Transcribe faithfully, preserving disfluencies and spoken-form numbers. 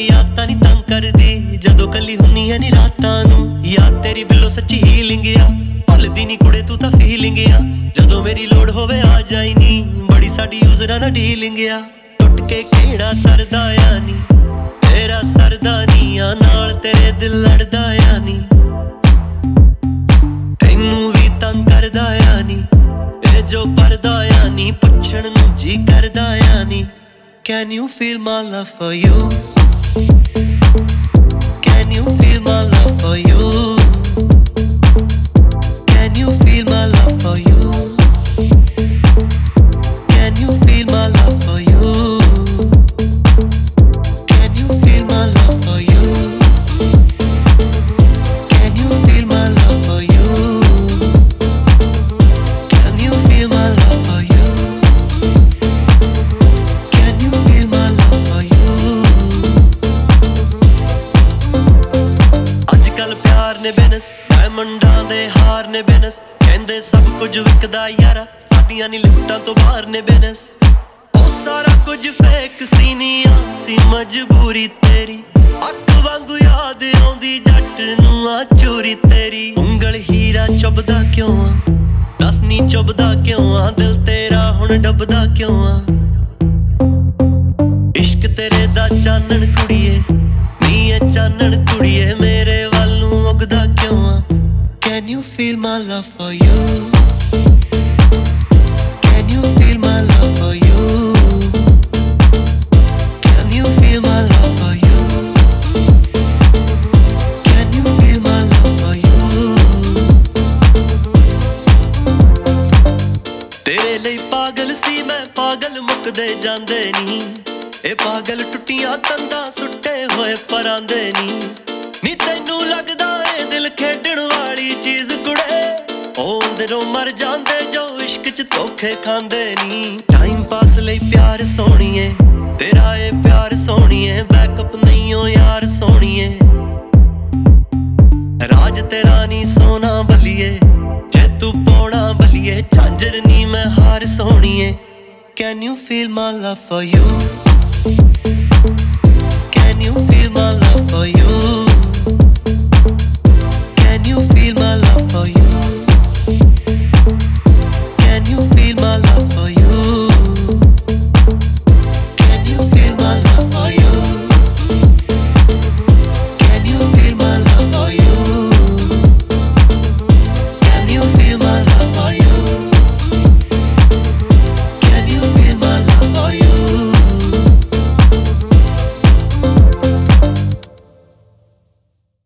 याद तां नी तंग करदी जदों कल्ली हुन्नी ऐ नी रातां नूं याद तेरी बिल्लो सच्ची हीलिंग आ भुलदी नी कुड़े तू तां फीलिंग आ जदों मेरी लोड़ होवे आ जाई नी बड़ी साडी यूजरां नाल डीलिंग आ टुट के केड़ा सरदा आ नी तेरा सरदा नी आ नाल तेरे दिल लड़दा आ नी तैनू भी तंग करदा आ नी ते जो परदा आ नी पुछण नूं जी करदा आ नी Can you feel my love for you? Can you feel my love for you? Can you feel my love for you? Can you feel my love for you? Can you feel my love for you? Can you feel my love for you? Can you feel my love for you? ने बिनस डायमंडां दे हार ने बिनस कहंदे सब कुछ विकदा यारा साडियां नी लिफ्टां तो बाहर ने बिनस ओ सारा कुछ फेक सी नी आ सी मजबूरी तेरी अख वांगू याद आउंदी जट नूं आ चोरी तेरी उंगल हीरा चुभदा क्यों आ दस नी चुभदा क्यों आ दिल तेरा हुण डुबदा क्यों आ इश्क तेरे दा चानण कुड़िए नी ए चानण कुड़िए मेरे Can you feel my love for you? Can you feel my love for you? Can you feel my love for you? Can you feel my love for you? तेरे ਲਈ पागल सी मैं पागल मुकदे जांदे नी ए पागल टुटियां तंदां सुट्टे होए परांदे नी नी तैनू लगदा ए दिल खेडण वाली चीज कुड़े ओ अंदरों मर जांदे जो इश्क च धोखे खांदे नी टाइम पास लई प्यार सोहणीए तेरा ए प्यार सोहणीए बैकअप नहीं ओ यार सोहणीए राज तेरा नी सोना बलिए जे तू पौना बलिए झांझर नी मैं हार सोहणीए Can you feel my love for you?